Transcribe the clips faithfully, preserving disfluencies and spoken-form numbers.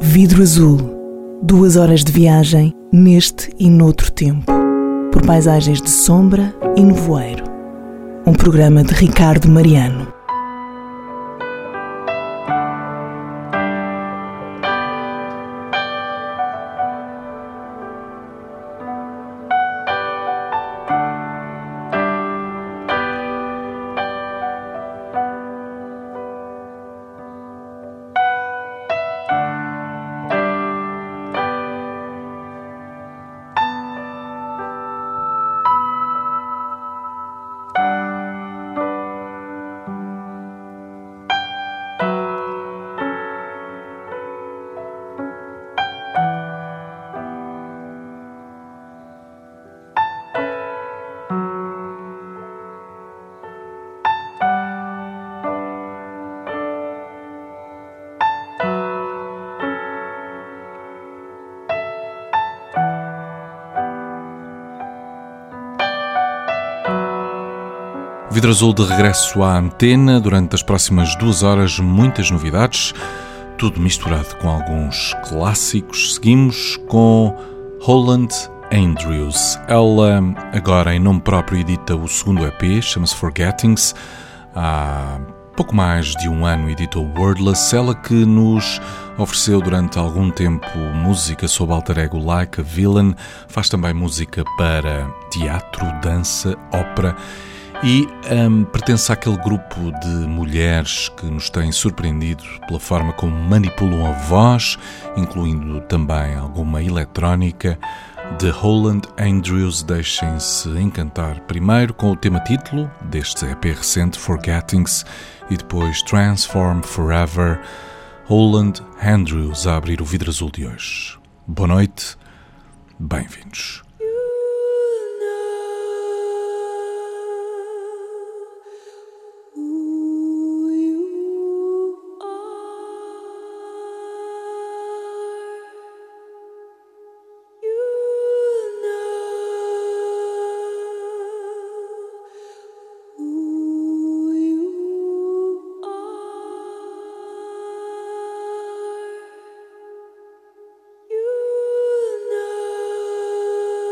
Vidro Azul. Duas horas de viagem neste e noutro tempo. Por paisagens de sombra e nevoeiro. Um programa de Ricardo Mariano. Vidro Azul de regresso à antena. Durante as próximas duas horas, muitas novidades, tudo misturado com alguns clássicos. Seguimos com Holland Andrews. Ela agora em nome próprio edita o segundo E P, chama-se Forgettings. Há pouco mais de um ano editou Wordless, ela que nos ofereceu durante algum tempo música sob alter ego Like a Villain. Faz também música para teatro, dança, ópera. E um, pertence àquele grupo de mulheres que nos têm surpreendido pela forma como manipulam a voz, incluindo também alguma eletrónica. De Holland Andrews, deixem-se encantar primeiro com o tema título deste E P recente, Forgettings, e depois Transform Forever. Holland Andrews a abrir o Vidro Azul de hoje. Boa noite, bem-vindos. You know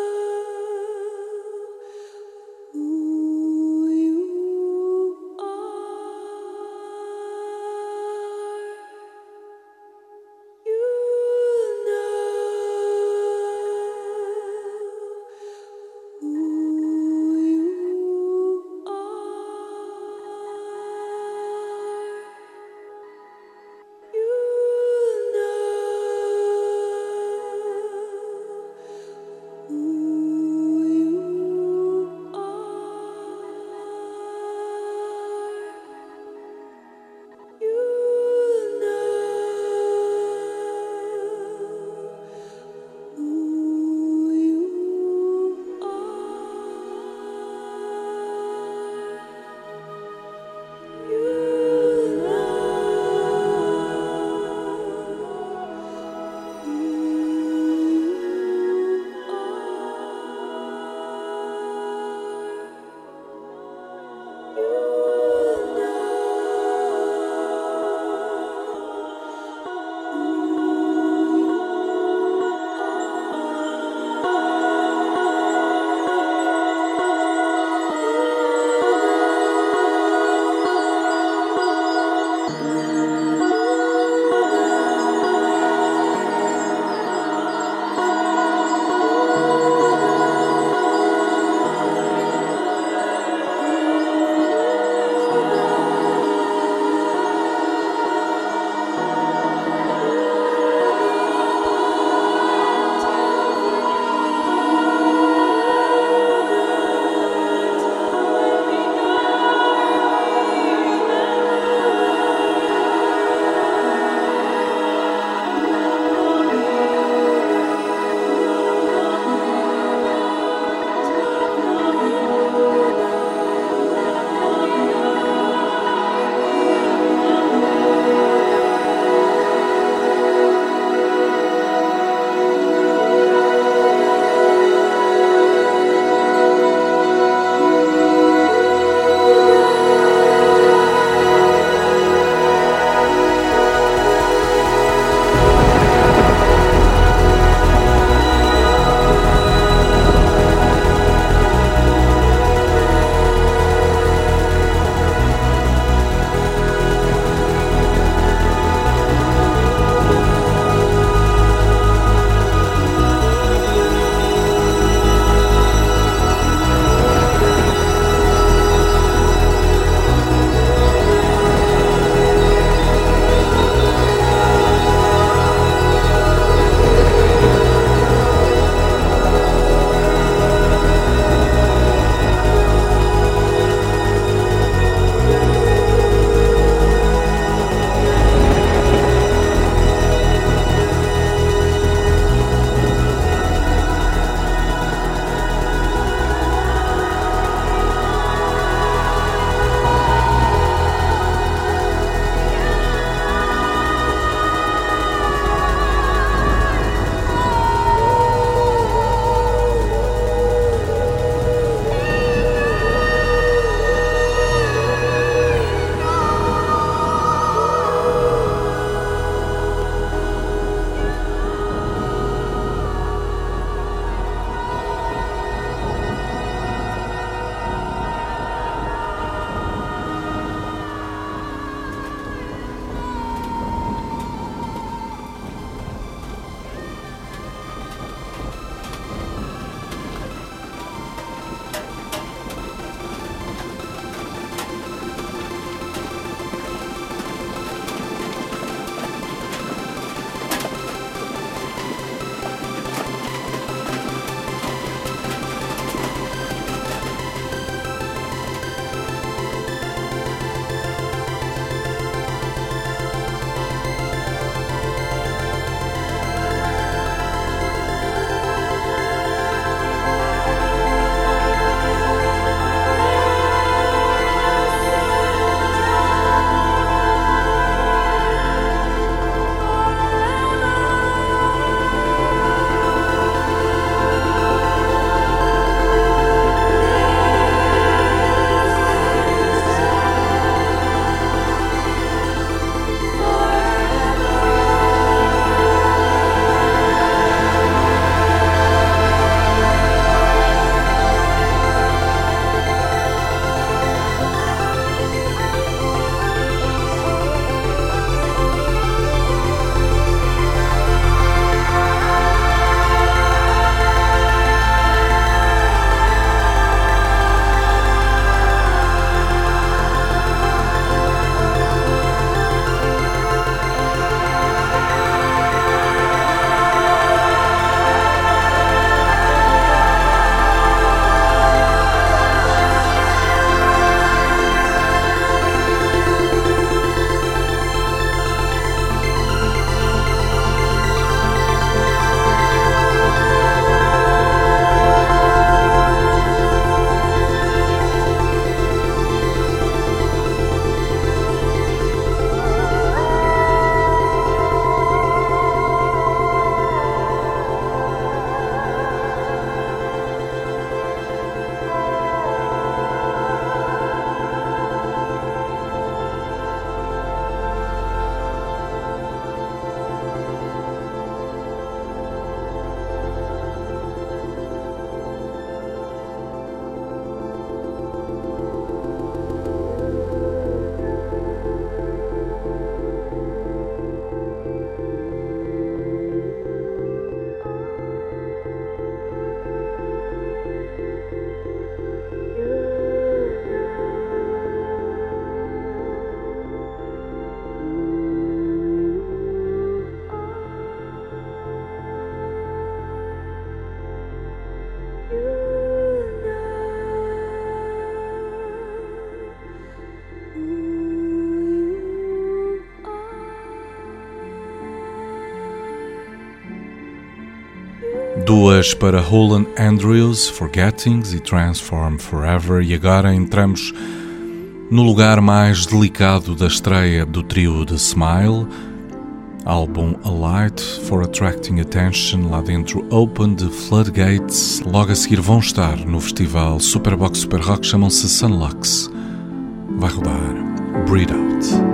Duas para Holland Andrews, Forgettings e Transform Forever, e agora entramos no lugar mais delicado da estreia do trio The Smile, álbum A Light for Attracting Attention. Lá dentro, Open the Floodgates. Logo a seguir vão estar no festival Superbox Super Rock, chamam-se Sunlux. Vai rodar Breathe Out.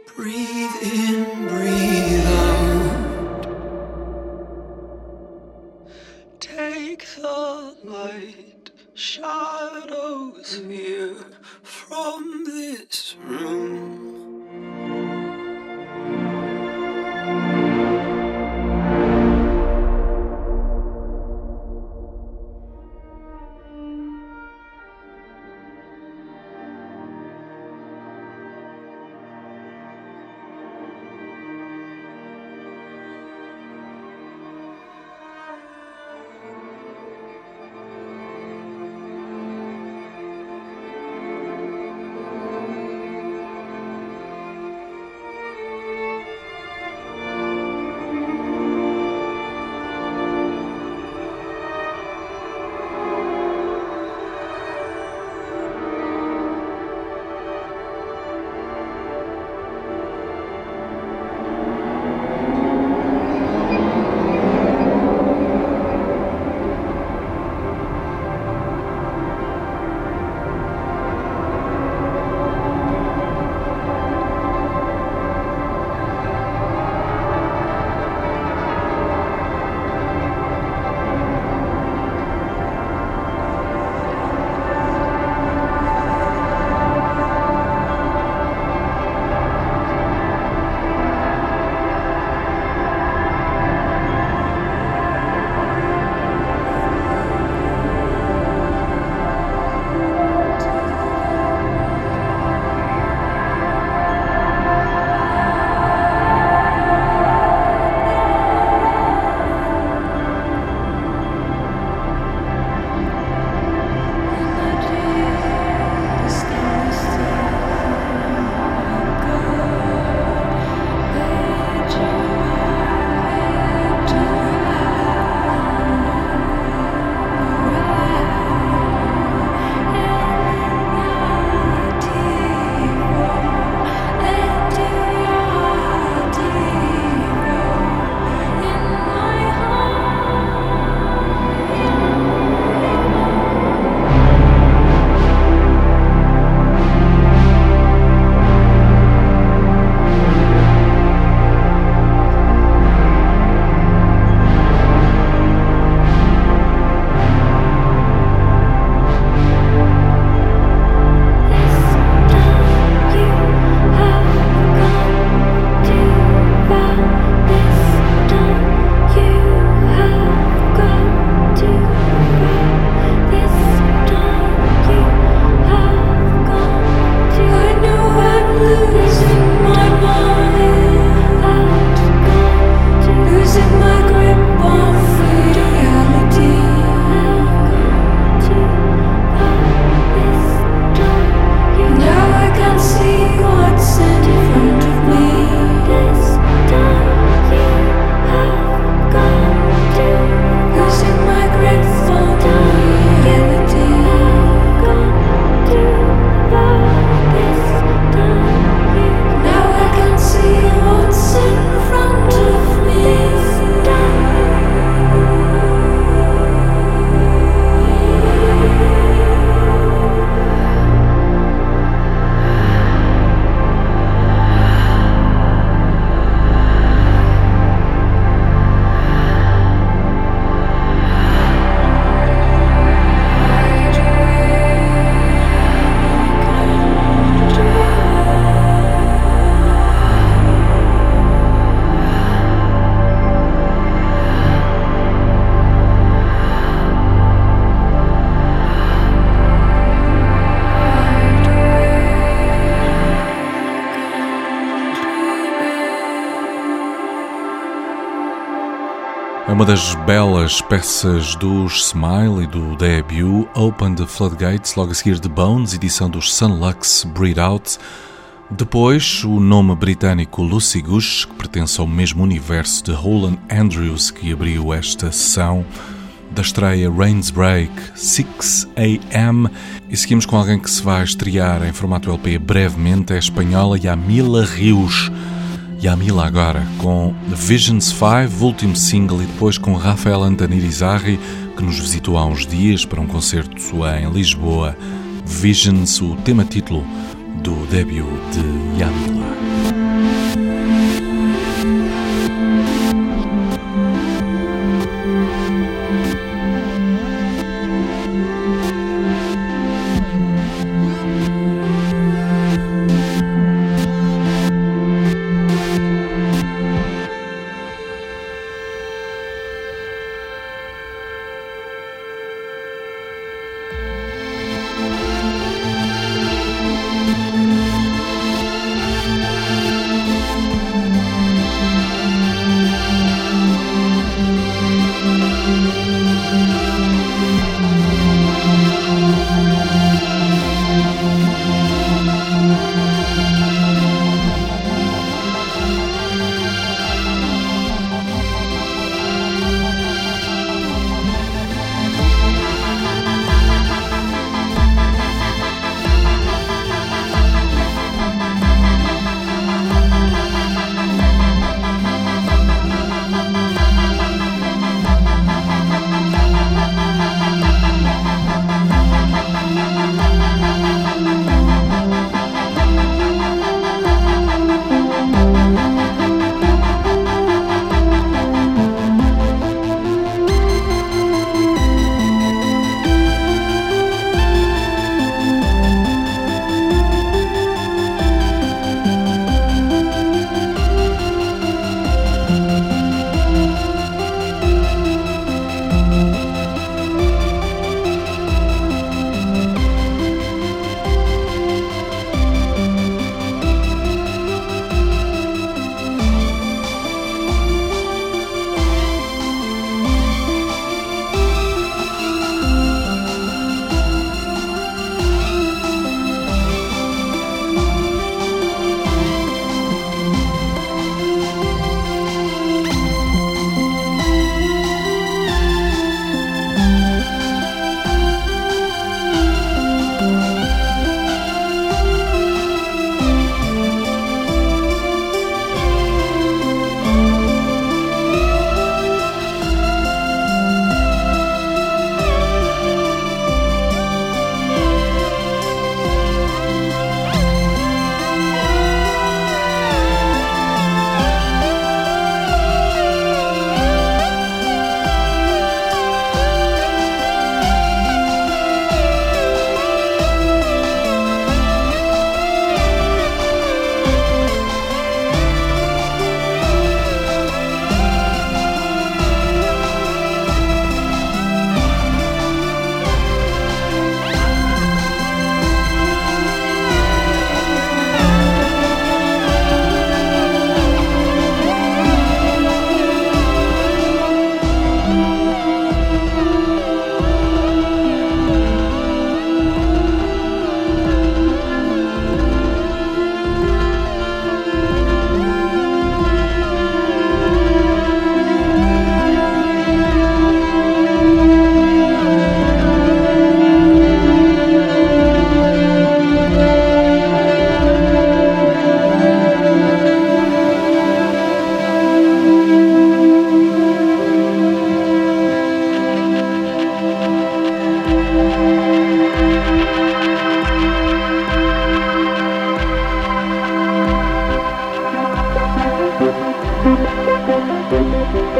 Breathe in, breathe out. Take the light, shadows veer from this room. É uma das belas peças dos Smile e do debut Open the Floodgates, logo a seguir The Bones, edição dos Sunlux, Breathe Out. Depois, o nome britânico Lucy Gush, que pertence ao mesmo universo de Holland Andrews, que abriu esta sessão da estreia Rains Break, six a m. E seguimos com alguém que se vai estrear em formato L P brevemente, é a espanhola Yamila Rius. Yamila agora com Visions cinco, último single, e depois com Rafael Antanirizarri, que nos visitou há uns dias para um concerto em Lisboa. Visions, o tema título do debut de Yamila.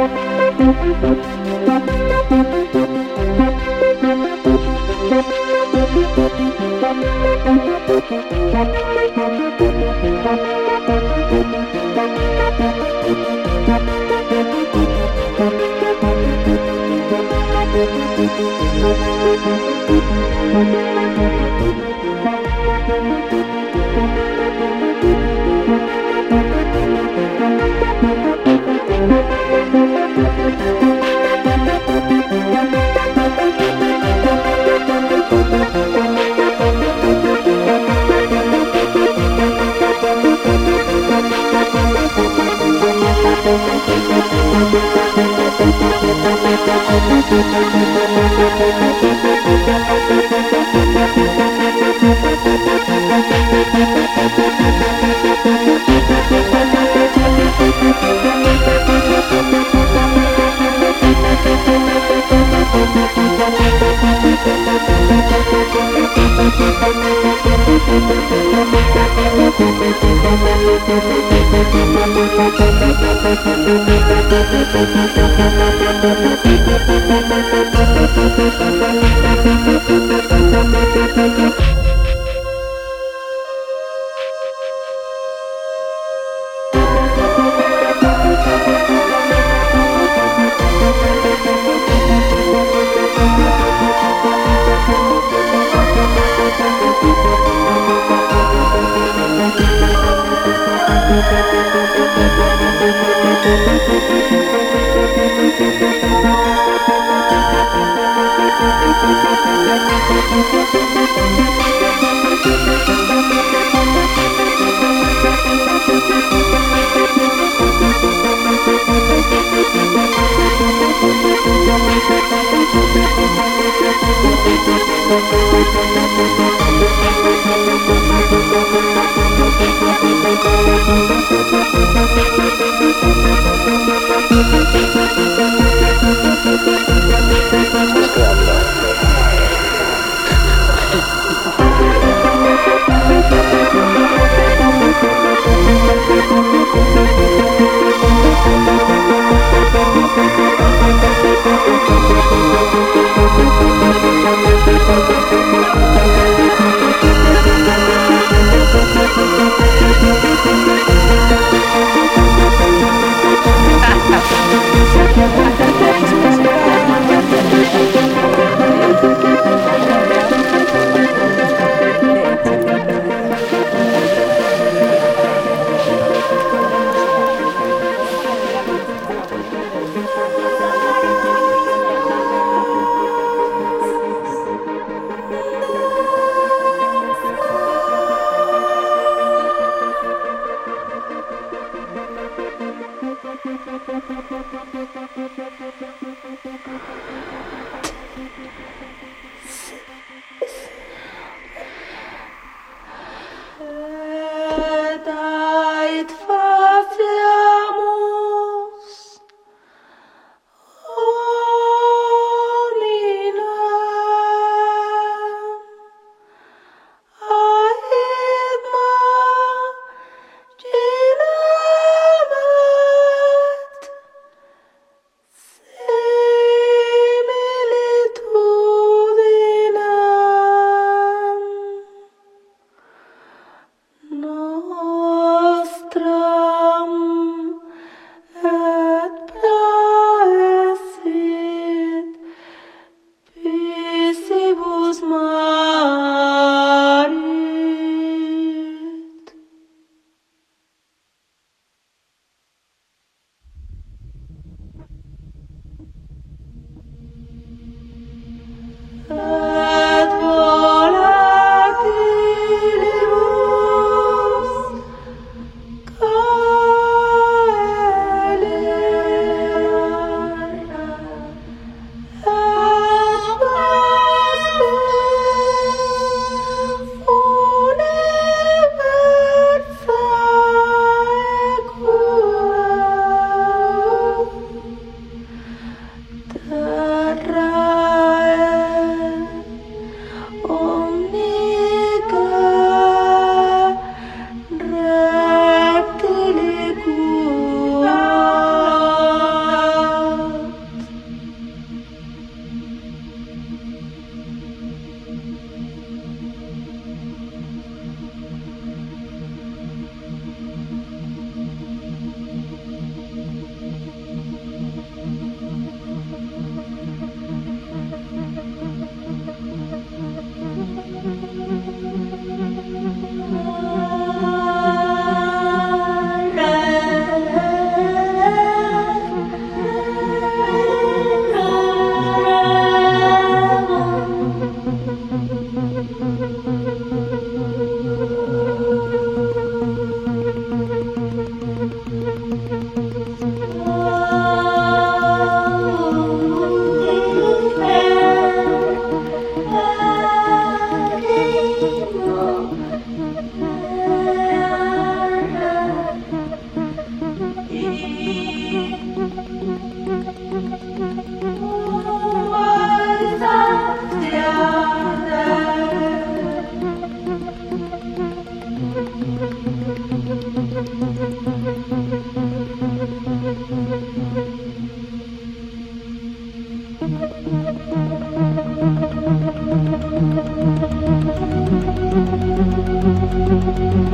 Nostra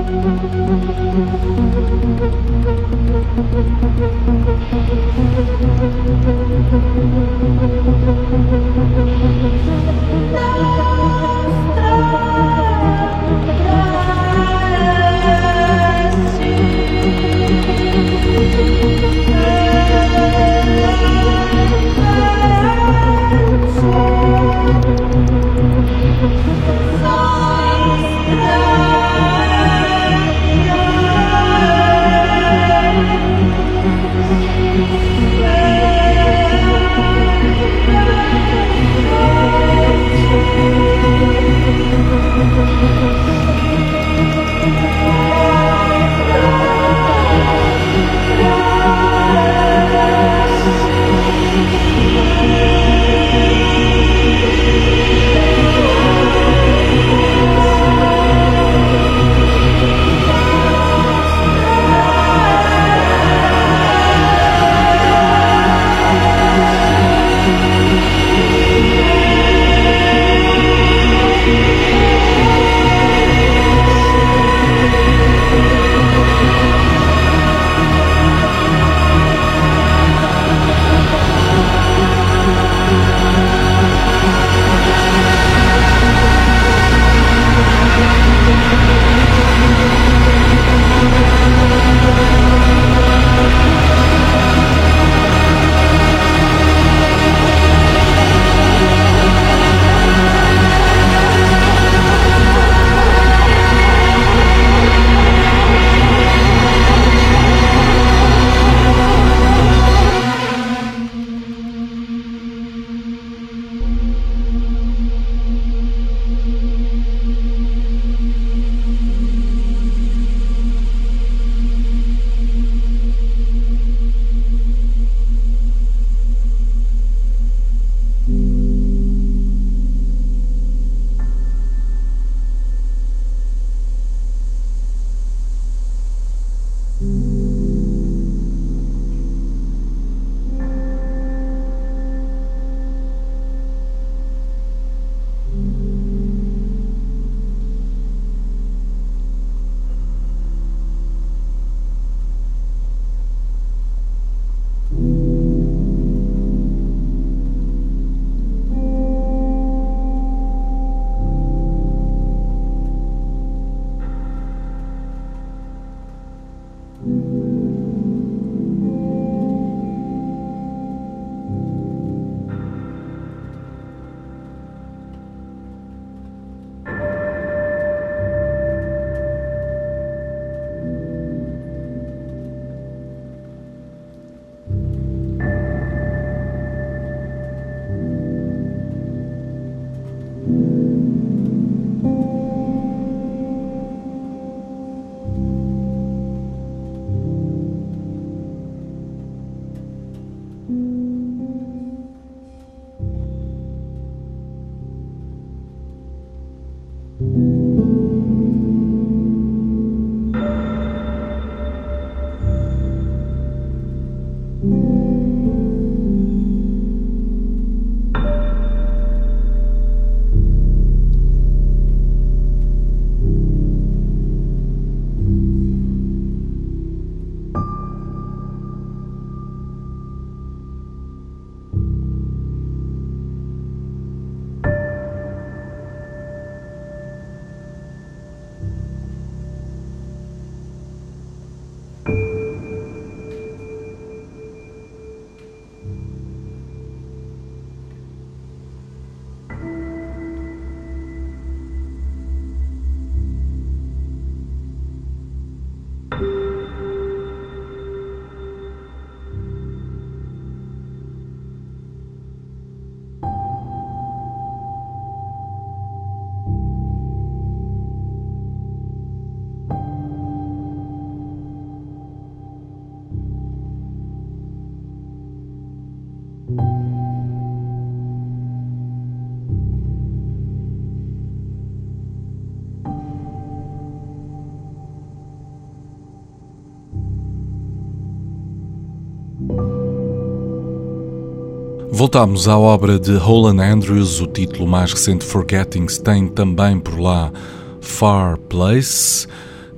Voltámos à obra de Roland Andrews. O título mais recente, Forgettings, tem também por lá Far Place.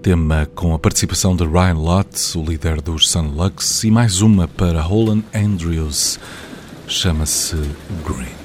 tema com a participação de Ryan Lott, o líder dos Sunlux, e mais uma para Holland Andrews, chama-se Green.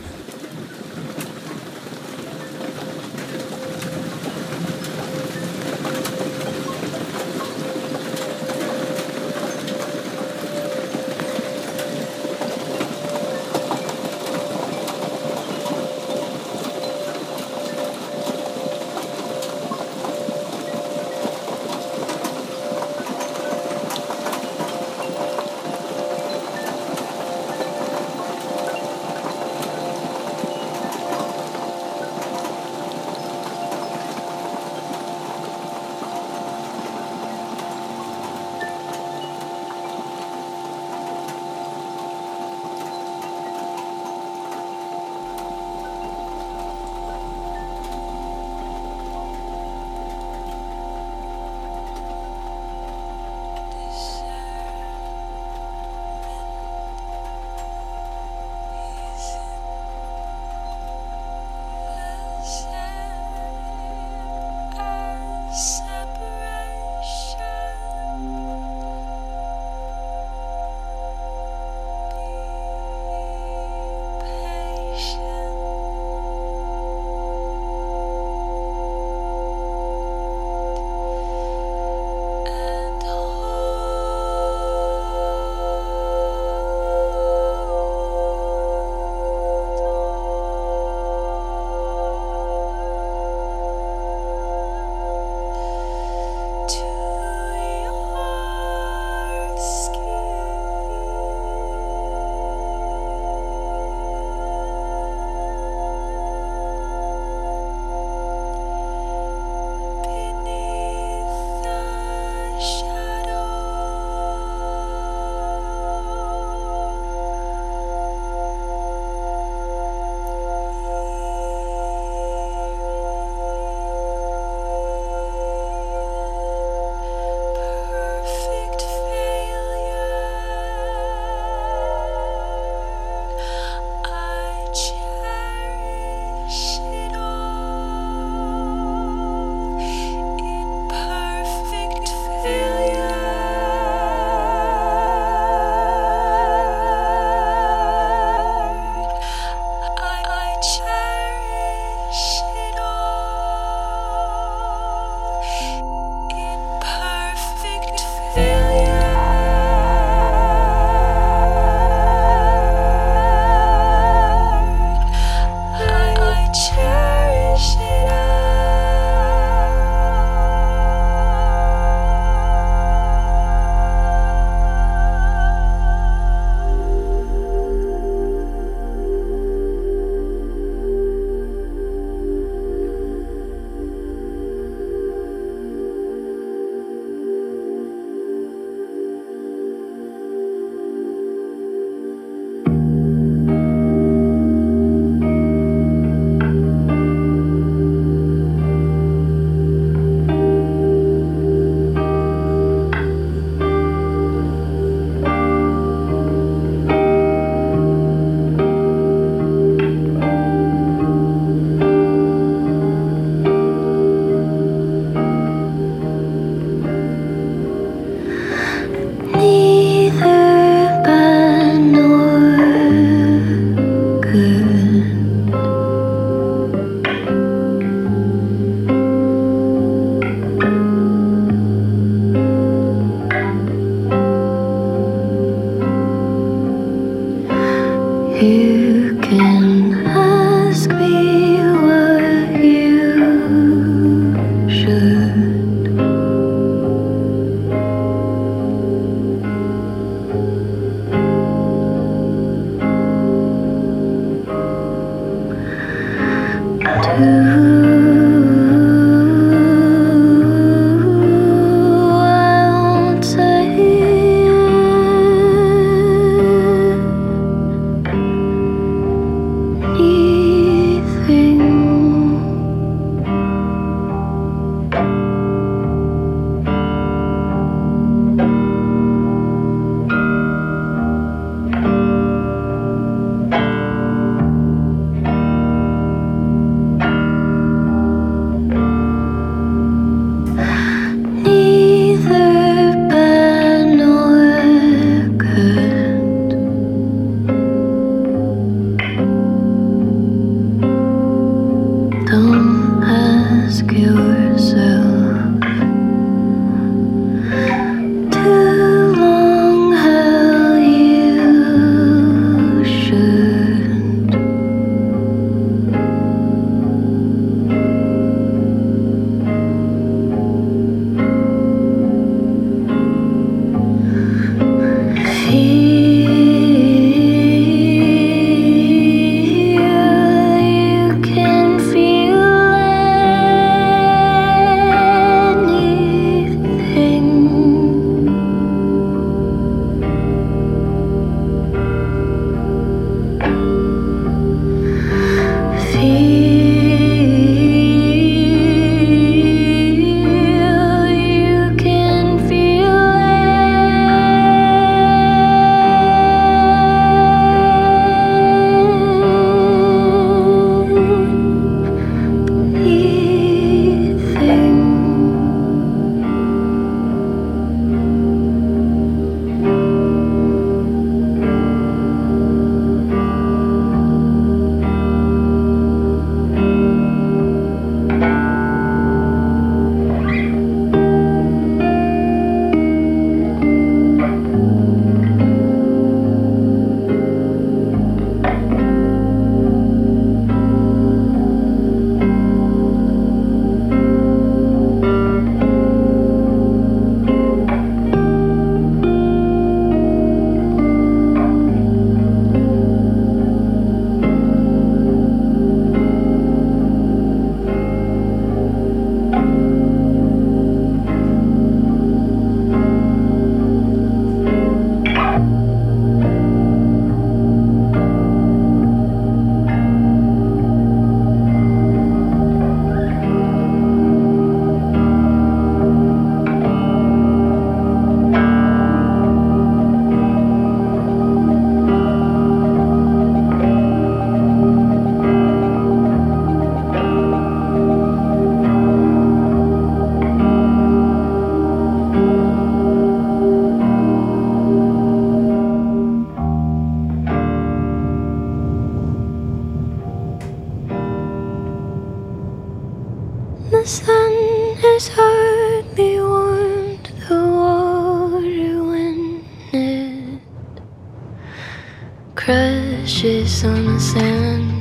ashes on the sand.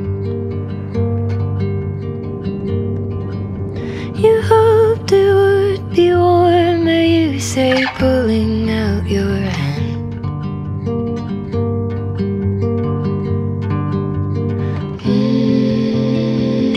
You hoped it would be warmer, you say, pulling out your hand. Mm.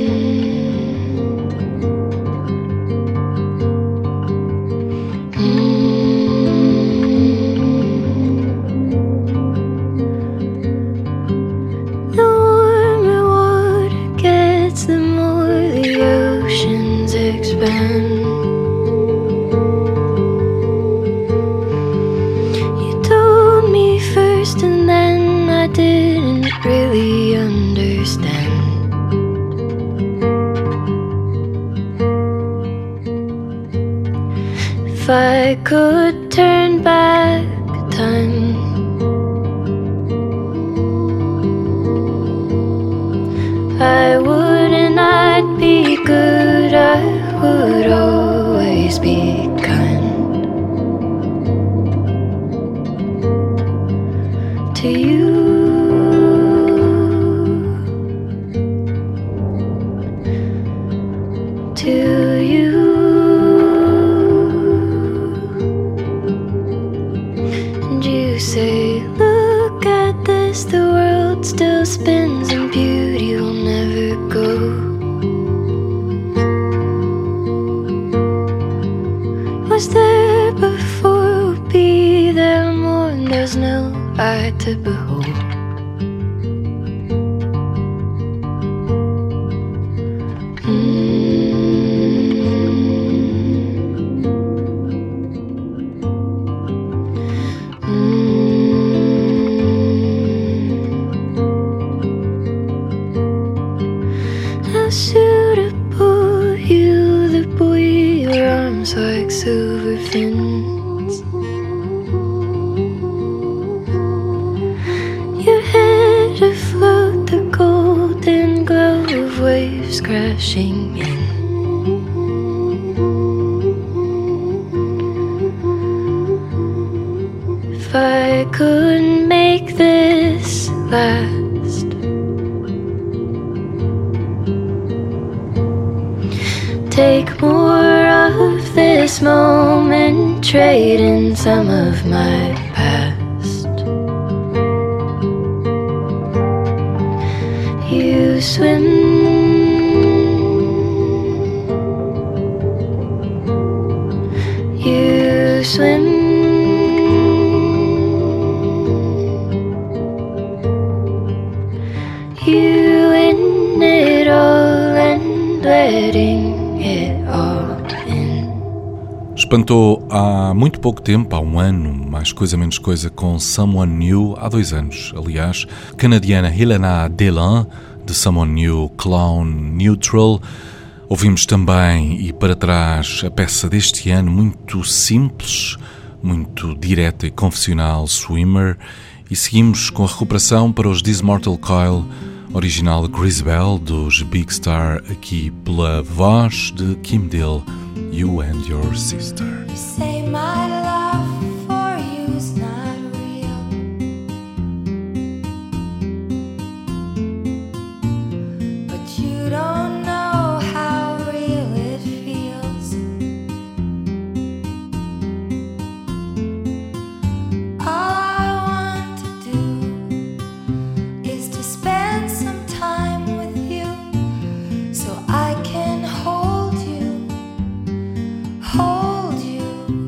You told me first and then I didn't really understand. If I could turn back time, I would and I'd be good, I would always be kind to you. To you. And you say, look at this, the world still spins and beauty will never go. Was there before, will be there more, and there's no eye to behold. Suitable, you the buoy, your arms like silver fins, your head afloat, the golden glow of waves crashing in. If I could make this last, take more of this moment, trade in some of my past. You swim, you swim, you in it all and letting it all in. Espantou há muito pouco tempo, há um ano, mais coisa menos coisa, com Someone New, há dois anos, aliás, canadiana Helena Delan, de Someone New, Clown Neutral. Ouvimos também, e para trás, a peça deste ano, muito simples, muito direta e confessional, Swimmer, e seguimos com a recuperação para os This Mortal Coil, original Grisbell, dos Big Star, aqui pela voz de Kim Deal, You and Your Sister. You say my love for you is not real, but you don't know how real it feels. All I want to do is to spend some time with you, so I can hold you, hold you.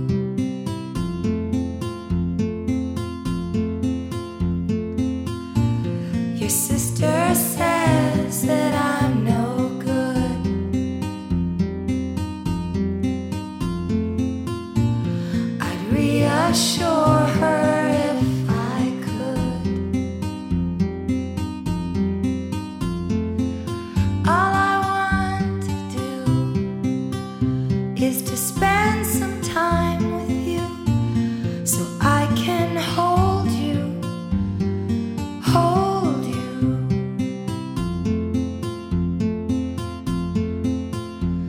Your sister says that I'm no good. I'd reassure her if I could. All I want to do is to spend some time with you, so I can hold you, hold you.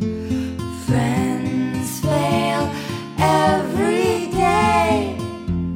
Friends fail every day,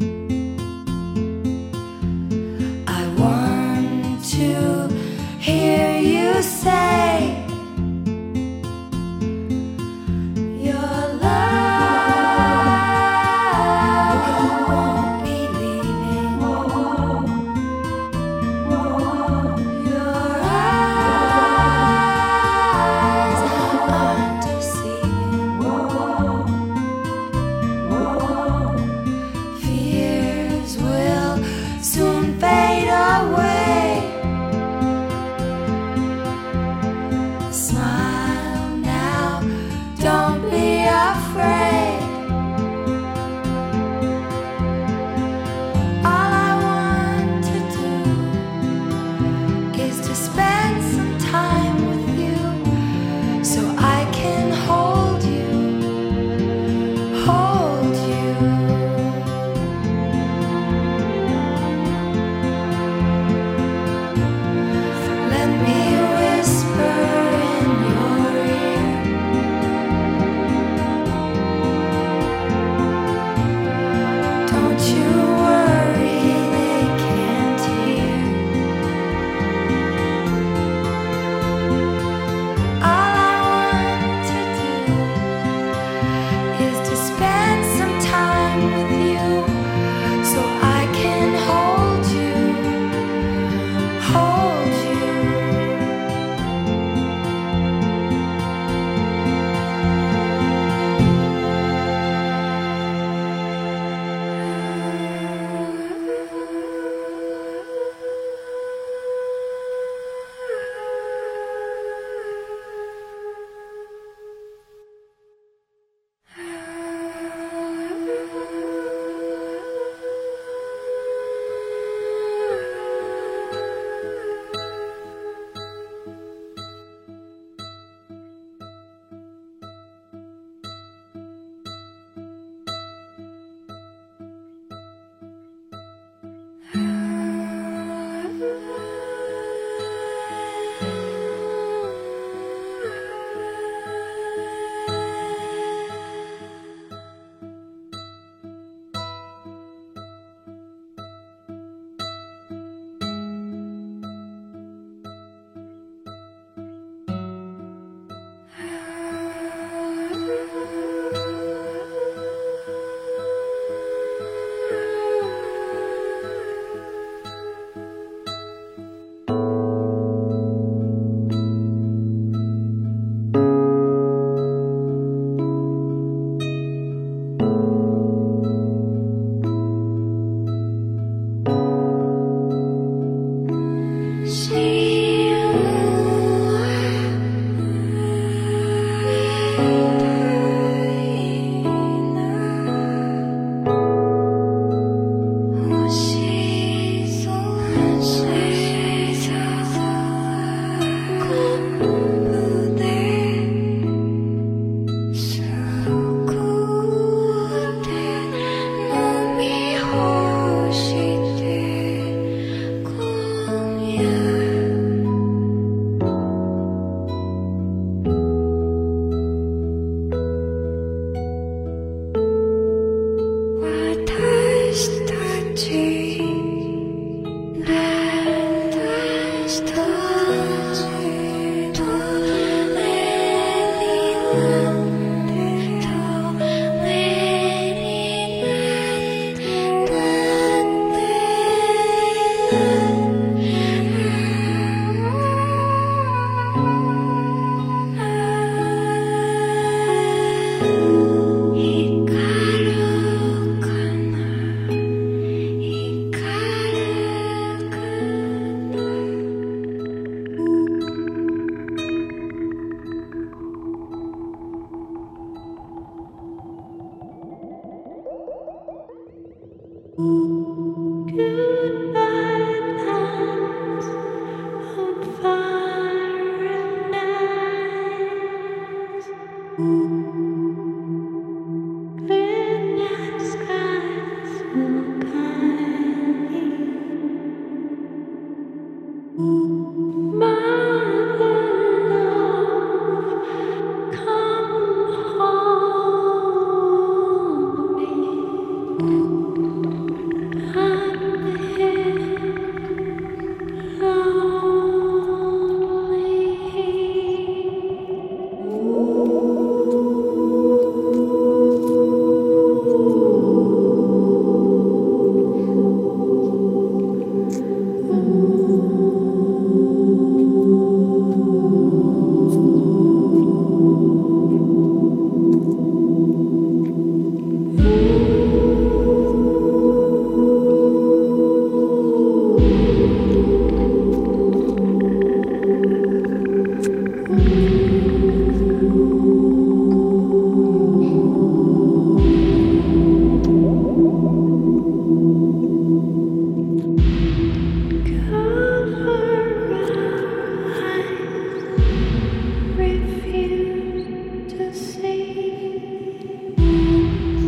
To see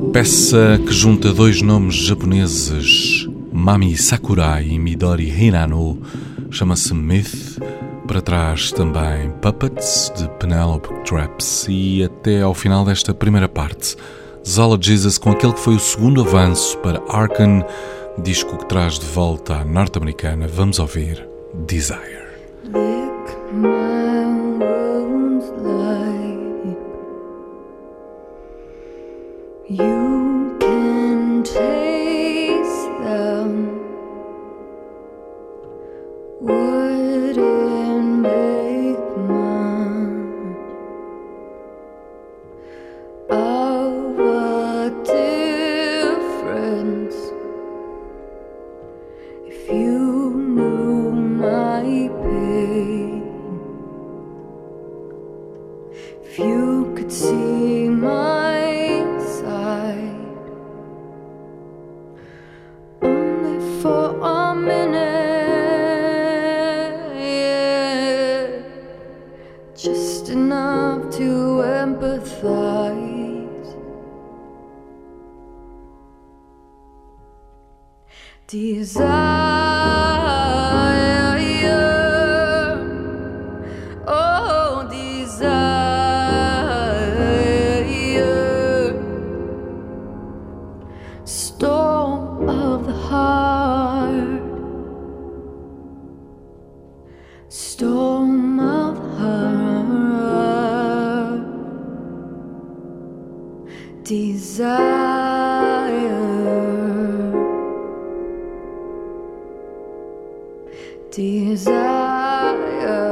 Peça que junta dois nomes japoneses, Mami Sakurai e Midori Hirano, chama-se Myth. Para trás também Puppets, de Penelope Traps, e até ao final desta primeira parte, Zola Jesus com aquele que foi o segundo avanço para Arkan, disco que traz de volta à norte-americana. Vamos ouvir Desire. Lick my wounds like you can taste them. Would it make much of a difference if you knew my pain? If you could see my side only for a minute, yeah, just enough to empathize. Desire. Storm of heart, desire, desire.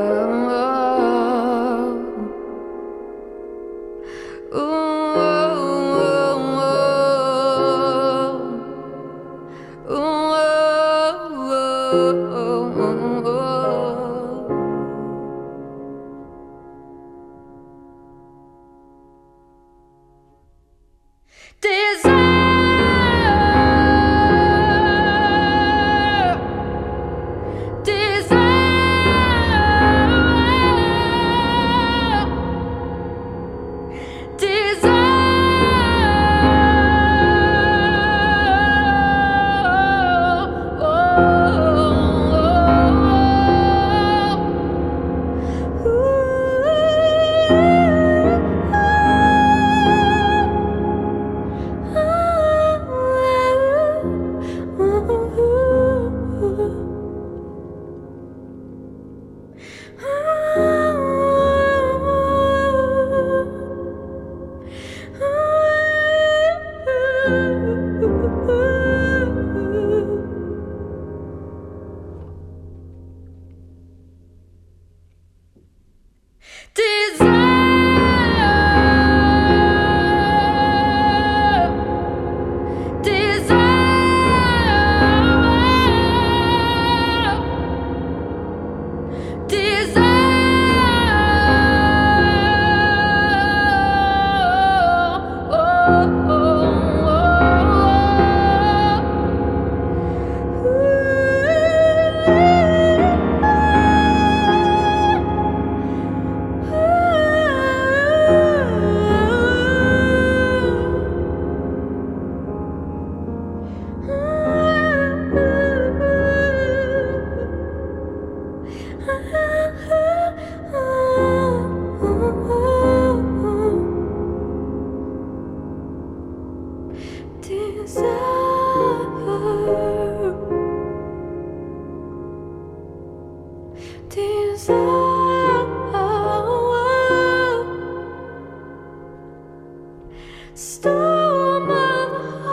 Storm of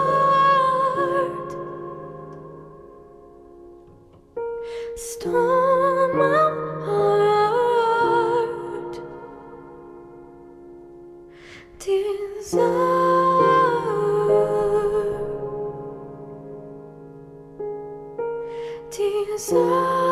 heart, storm of heart, desire, desire.